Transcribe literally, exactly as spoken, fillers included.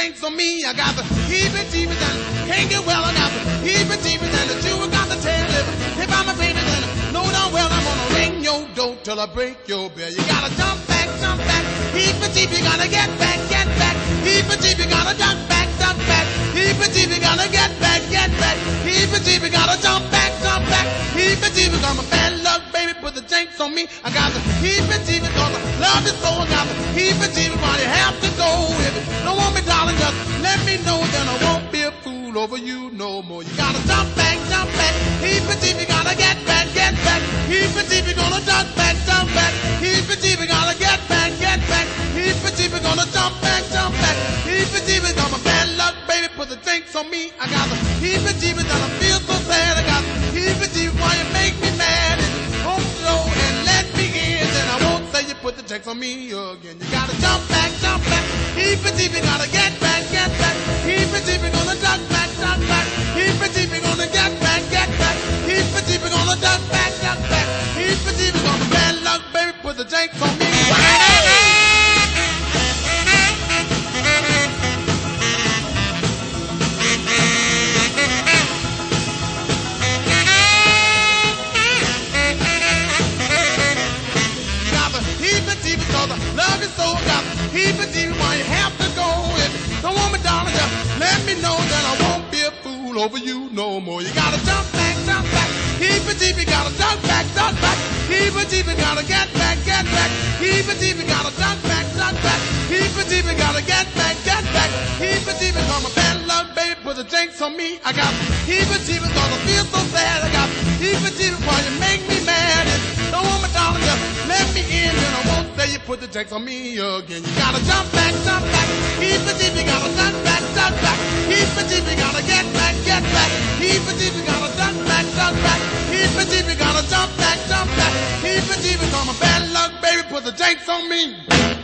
jinx on me. I got the heebie-jeebies and can't get well. I got the heebie-jeebies and the Jew got the tail liver. If I'm a baby, then know darn well I'm gonna ring your door till I break your bell. You gotta jump back, jump back. Heebie-jeebie, gotta get back, get back. Heebie-jeebie, gotta duck back, duck back. Heebie-jeebie, gotta get back, get back. Heebie-jeebie, gotta jump back, jump back. Heebie-jeebie, I'm a bad luck, baby, put the jinx on me. I got the heebie-jeebie, cause I love you so. I got the heebie-jeebie, why you have to go. If you don't want me, darling, just let me know, then I won't be a fool over you no more. You gotta jump back, jump back. Heebie-jeebie, gotta get back, get back. Heebie-jeebie, gonna duck back, jump back. Heebie-jeebie, gotta get back, get back. Heebie-jeebie, gonna jump back, jump back. Heebie-jeebie, I'm a bad luck, baby, put the jinx on me. I got the heebie-jeebie, and I feel so sad. I got the heebie-jeebie, why you make me mad? If you won't slow and let me in, then I won't say you put the jinx on me again. You gotta jump back, jump back. Heebie-jeebie, gotta get back, get back. Heebie-jeebie, gonna duck back, duck back. Heebie-jeebie, gonna get back, get back. Heebie-jeebie, gonna duck back, duck back. Heebie-jeebie, gonna bad luck, baby, put the jinx on me. Love you so, got heebie-jeebie, why you have to go. If you don't want me, darling, just let me know, then I won't be a fool over you no more. You gotta jump back, jump back. Heebie-jeebie, gotta duck back, duck back. Heebie-jeebie, gotta get back, get back. Heebie-jeebie, gotta duck back, duck back. Heebie-jeebie, gotta get back, get back. Heebie-jeebie, come a bad luck, baby, put the jinx on me. I got heebie-jeebie, cause I feel so sad. I got heebie-jeebie, why you make me mad. If you don't want me, darling, just let me in, then I won't say you put the jinx on me again. You gotta jump back, jump back. Heebie-jeebie, gotta duck back, duck back. Heebie-jeebie, gotta get back, get back. Heebie-jeebie, gotta duck back, duck back. Heebie-jeebie, gotta jump back, jump back. Heebie-jeebie, come a bad luck, baby, put the jinx on me.